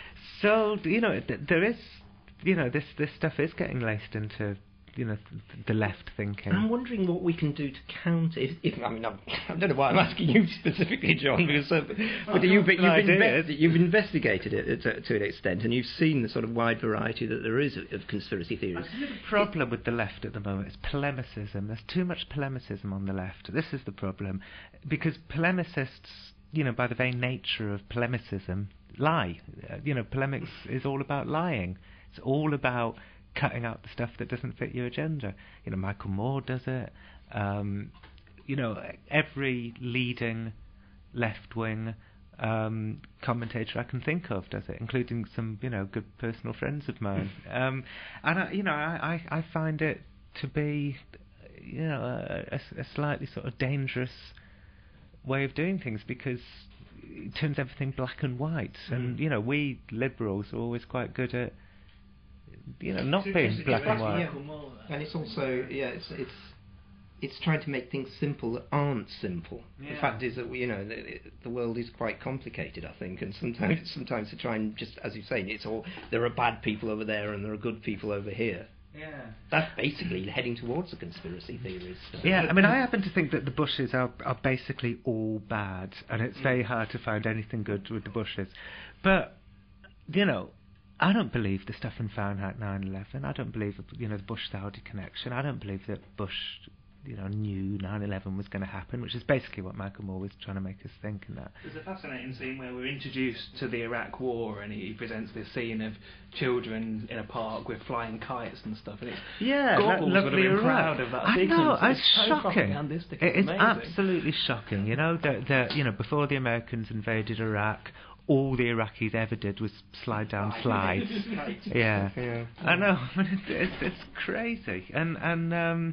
so you know, th- there is, you know, this this stuff is getting laced into, you know, th- the left thinking. I'm wondering what we can do to counter. If, if I mean, I'm, I don't know why I'm asking you specifically, John, because uh, but you, but you've, inve- you've investigated it to, to an extent, and you've seen the sort of wide variety that there is of, of conspiracy theories. I think the problem with the left at the moment is polemicism. There's too much polemicism on the left. This is the problem, because polemicists, you know, by the very nature of polemicism, lie. Uh, you know, polemics is all about lying. It's all about cutting out the stuff that doesn't fit your agenda. You know, Michael Moore does it. Um, you know, every leading left-wing um, commentator I can think of does it, including some, you know, good personal friends of mine. um, and I, you know, I, I, I find it to be, you know, a, a, a slightly sort of dangerous way of doing things, because it turns everything black and white. Mm. And you know, we liberals are always quite good at, you know, not being black and white. Yeah. And it's also, yeah, it's it's it's trying to make things simple that aren't simple. Yeah. The fact is that we, you know, the, the world is quite complicated, I think, and sometimes sometimes to try and just, as you say, it's all, there are bad people over there and there are good people over here. Yeah. That's basically heading towards the conspiracy theories. So. Yeah, I mean, I happen to think that the Bushes are, are basically all bad, and it's very hard to find anything good with the Bushes. But, you know, I don't believe the stuff in Fahrenheit nine eleven. I don't believe, you know, the Bush-Saudi connection. I don't believe that Bush, you know, knew nine eleven was going to happen, which is basically what Michael Moore was trying to make us think in that. There's a fascinating scene where we're introduced to the Iraq War, and he presents this scene of children in a park with flying kites and stuff, and it's yeah, Goebbels lo- would have been proud of that I sequence. know, it's, it's so shocking. propagandistic. It, it's it's amazing. absolutely shocking. You know, that that you know, before the Americans invaded Iraq, all the Iraqis ever did was slide down slides. yeah. yeah, I know. I mean, it's, it's it's crazy, and and um,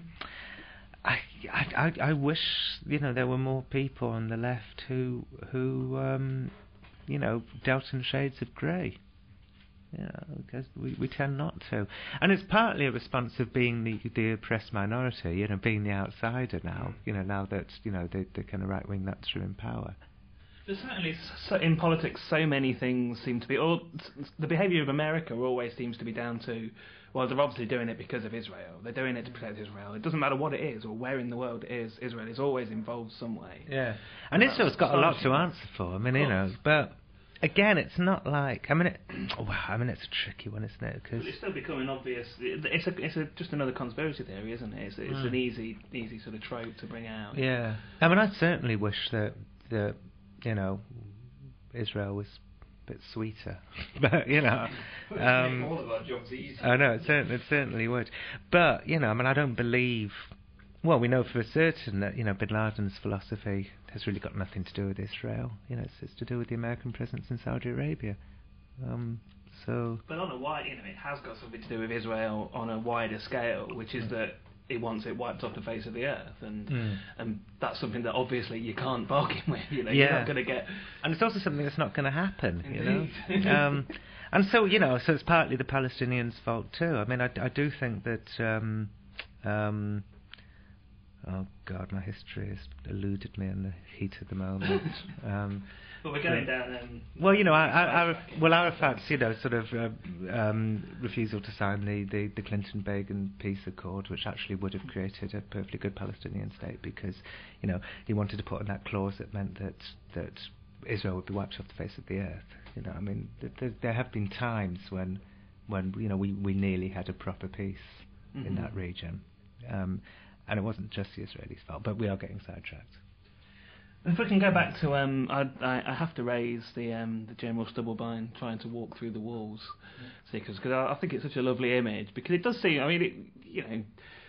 I, I I wish, you know, there were more people on the left who who um, you know, dealt in shades of grey. Yeah, because we, we tend not to, and it's partly a response of being the the oppressed minority. You know, being the outsider now. You know, now that, you know, the the kind of right wing nuts are in power. But certainly, so in politics, so many things seem to be, or the behaviour of America always seems to be down to, well, they're obviously doing it because of Israel. They're doing it to protect Israel. It doesn't matter what it is or where in the world it is. Israel is always involved some way. Yeah, and Israel's got a lot to answer for. I mean, you know, but again, it's not like, I mean, it, well, I mean, it's a tricky one, isn't it? Cause it's still becoming obvious. It's a, it's a, just another conspiracy theory, isn't it? It's, it's mm. an easy, easy sort of trope to bring out. Yeah, I mean, I certainly wish that that. You know, Israel was a bit sweeter, but you know, um, all of our jobs easy. I know it certainly, it certainly would. But you know, I mean, I don't believe. Well, we know for certain that, you know, Bin Laden's philosophy has really got nothing to do with Israel. You know, it's, it's to do with the American presence in Saudi Arabia. Um, so, but on a wide, you know, it has got something to do with Israel on a wider scale, which is mm. that he wants it wiped off the face of the earth, and mm. and that's something that obviously you can't bargain with. You know, yeah. You're not going to get, and it's also something that's not going to happen. Indeed. You know, um, and so, you know, so it's partly the Palestinians' fault too. I mean, I, I do think that. Um, um, oh God, my history has eluded me in the heat of the moment. um, But we're going down. Um, well, you know, I, I, I, well, Arafat's, you know, sort of uh, um, refusal to sign the, the, the Clinton-Begin peace accord, which actually would have created a perfectly good Palestinian state, because, you know, he wanted to put in that clause that meant that that Israel would be wiped off the face of the earth. You know, I mean, th- th- there have been times when, when you know, we, we nearly had a proper peace mm-hmm. in that region, um, and it wasn't just the Israelis' fault. But we are getting sidetracked. If we can go back to, um, I, I, I have to raise the um, the General Stubblebine trying to walk through the walls, because mm. I, I think it's such a lovely image, because it does seem, I mean, it, you know,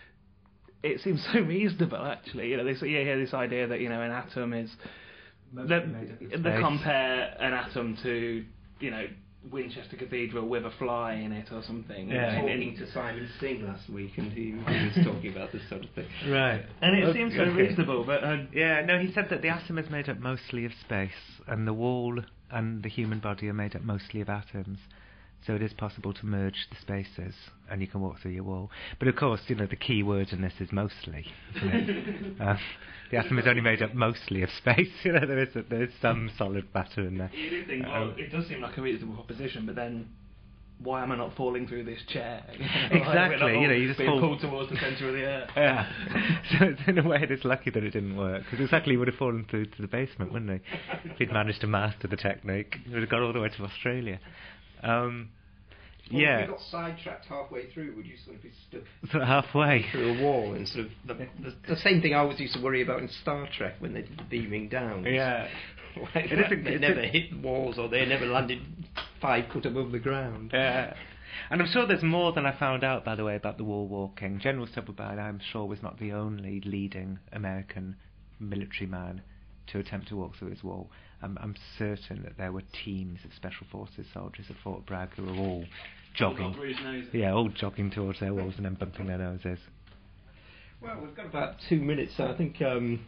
it seems so reasonable actually. You know, this, yeah, this idea that, you know, an atom is, they, they compare an atom to, you know, Winchester Cathedral with a fly in it or something. Yeah, And talking to Simon Singh last week, and he, he was talking about this sort of thing. Right. And it Okay. seems so reasonable, but uh, Yeah, no, he said that the atom is made up mostly of space, and the wall and the human body are made up mostly of atoms. So it is possible to merge the spaces, and you can walk through your wall. But of course, you know, the key word in this is mostly, isn't it? um, the atom is only made up mostly of space. You know, there is a, there is some solid matter in there. you do think, Um, well, it does seem like a reasonable proposition, but then why am I not falling through this chair? Exactly, you know, you just being fall- pulled towards the centre of the earth. Yeah. So it's, in a way, it's lucky that it didn't work, because exactly he would have fallen through to the basement, wouldn't he? If he'd managed to master the technique, he would have got all the way to Australia. Um, Well, yeah. if you got sidetracked halfway through, would you sort of be stuck So halfway. through a wall? And sort of the, the, the same thing I always used to worry about in Star Trek when they did the beaming down. Yeah. Like, It is a- they it's never a- hit walls, or they never landed five foot above the ground. Yeah. And I'm sure there's more than I found out, by the way, about the wall walking. General Stubblebine, I'm sure, was not the only leading American military man to attempt to walk through his wall. I'm, I'm certain that there were teams of Special Forces soldiers at Fort Bragg who were all jogging. Yeah, all jogging towards their walls and then bumping their noses. Well, we've got about two minutes, so I think... Um,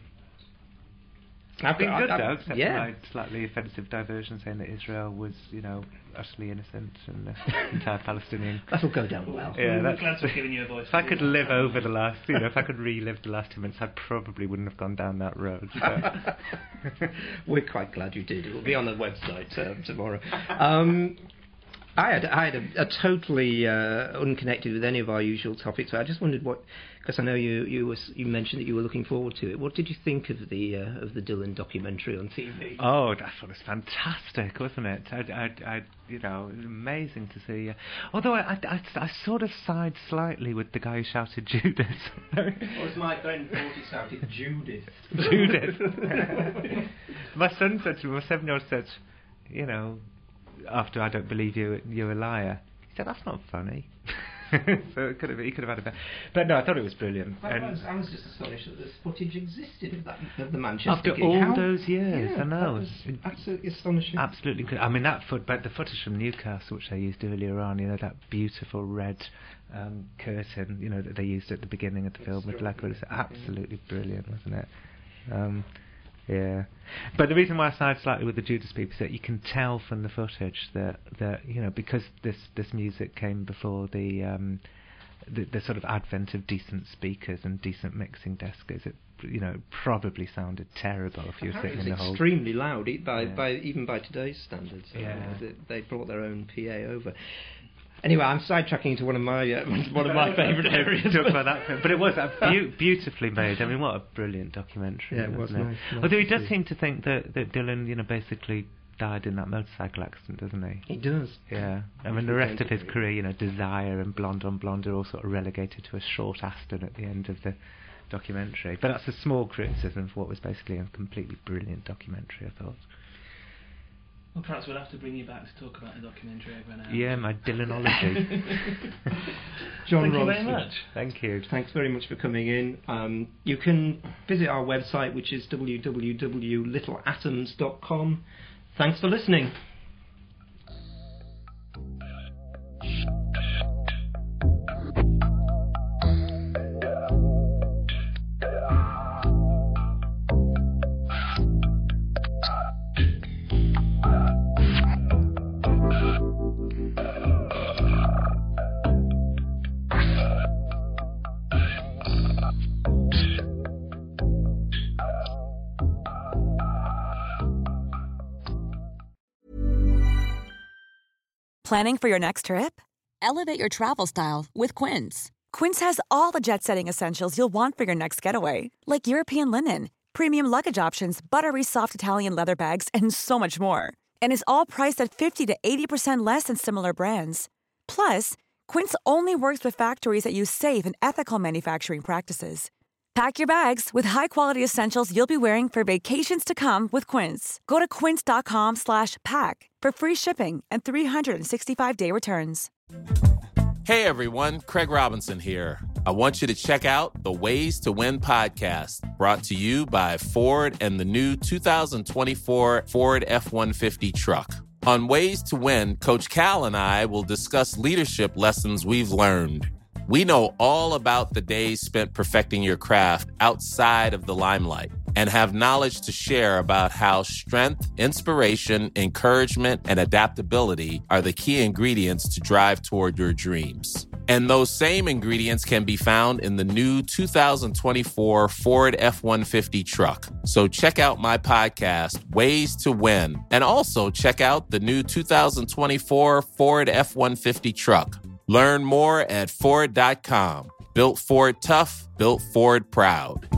I've been good, I, I, though, except yeah. for my slightly offensive diversion saying that Israel was, you know, utterly innocent and the entire Palestinian... That'll go down well. Yeah, I'm that's... glad to have given you a voice. If I could live over the last, you know, if I could relive the last two minutes, I probably wouldn't have gone down that road. So. We're quite glad you did. It will be on the website uh, tomorrow. Um, I had, I had a, a totally uh, unconnected with any of our usual topics. I just wondered what, because I know you you, was, you mentioned that you were looking forward to it. What did you think of the uh, of the Dylan documentary on T V? Oh, that was fantastic, wasn't it? I, I, I you know, it was amazing to see. Uh, although I, I, I, I sort of sighed slightly with the guy who shouted Judas. Or as my friend thought he shouted, Judith. Judith. My son said to me, my seven-year-old said, you know, after I don't believe you, you're a liar. He said, that's not funny. So it could have, he could have had a better. But no, I thought it was brilliant. I And was, I was just astonished that this footage existed of that of the Manchester after gig. all How- those years, yeah, I know. that was absolutely astonishing. Absolutely. Good. I mean, that foot, but the footage from Newcastle, which they used earlier on, you know, that beautiful red um, curtain, you know, that they used at the beginning of the film with Black Widow, absolutely brilliant, wasn't it? Um, yeah. But the reason why I sighed slightly with the Judas people is that you can tell from the footage that, that you know, because this, this music came before the, um, the the sort of advent of decent speakers and decent mixing desks, it, you know, probably sounded terrible if you were Apparently sitting in it's the whole... extremely loud, e- by, Yeah. by even by today's standards. Uh, Yeah. they, they brought their own P A over. Anyway, I'm sidetracking into one of my uh, one of my favourite areas. Talk about that, film. But it was uh, beau- beautifully made. I mean, what a brilliant documentary! Yeah, it was wasn't nice, nice Although he to does see. seem to think that, that Dylan, you know, basically died in that motorcycle accident, doesn't he? He does. Yeah. I mean, the rest of his career, you know, Desire and Blonde on Blonde are all sort of relegated to a short Aston at the end of the documentary. But that's a small criticism for what was basically a completely brilliant documentary, I thought. Well, perhaps we'll have to bring you back to talk about the documentary over an hour. Yeah, my Dylanology. John Thank you Ronson, very much. Thank you. Thanks very much for coming in. Um, you can visit our website, which is w w w dot little atoms dot com. Thanks for listening. Planning for your next trip? Elevate your travel style with Quince. Quince has all the jet-setting essentials you'll want for your next getaway, like European linen, premium luggage options, buttery soft Italian leather bags, and so much more. And is all priced at fifty to eighty percent less than similar brands. Plus, Quince only works with factories that use safe and ethical manufacturing practices. Pack your bags with high-quality essentials you'll be wearing for vacations to come with Quince. Go to quince dot com slash pack for free shipping and three sixty-five day returns. Hey everyone, Craig Robinson here. I want you to check out the Ways to Win podcast, brought to you by Ford and the new two thousand twenty-four Ford F one fifty truck. On Ways to Win, Coach Cal and I will discuss leadership lessons we've learned. We know all about the days spent perfecting your craft outside of the limelight and have knowledge to share about how strength, inspiration, encouragement, and adaptability are the key ingredients to drive toward your dreams. And those same ingredients can be found in the new two thousand twenty-four Ford F one fifty truck. So check out my podcast, Ways to Win, and also check out the new two thousand twenty-four Ford F one fifty truck. Learn more at Ford dot com. Built Ford tough, built Ford proud.